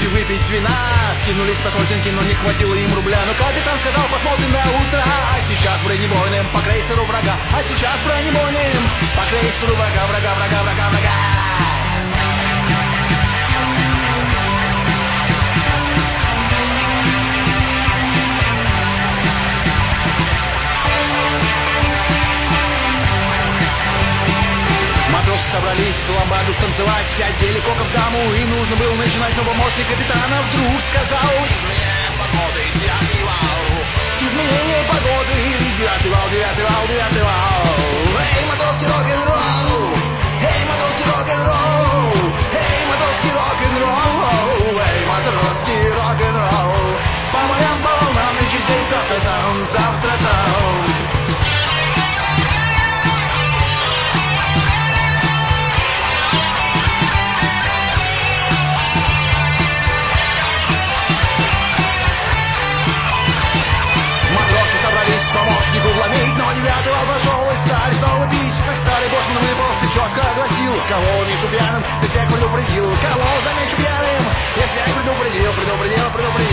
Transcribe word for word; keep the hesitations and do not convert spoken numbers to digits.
вместе выпить вина. Скинулись по тортинке, но не хватило им рубля. Но капитан сказал, посмотрим на утро. А сейчас бронебойным по крейсеру врага. А сейчас бронебойным по крейсеру врага, врага, врага, врага, врага. Собрались в ломбарду танцевать, одели коком даму, и нужно было начинать, но помощник капитана вдруг сказал: изменение погоды, девятый вал, изменение погоды, девятый вал, девятый вал, девятый вал. Эй, матросский рок-н-ролл, эй, матросский рок-н-ролл, эй, матросский рок-н-ролл, эй, матросский рок-н-ролл. По морям, по волнам, и чистей завтра там, завтра там. Помощнику вломить, но девятый вал прошел и стали снова бить. Как старый босман выполз и четко огласил: кого вижу пьяным, ты всех предупредил. Кого замечу пьяным, я всех предупредил, предупредил, предупредил.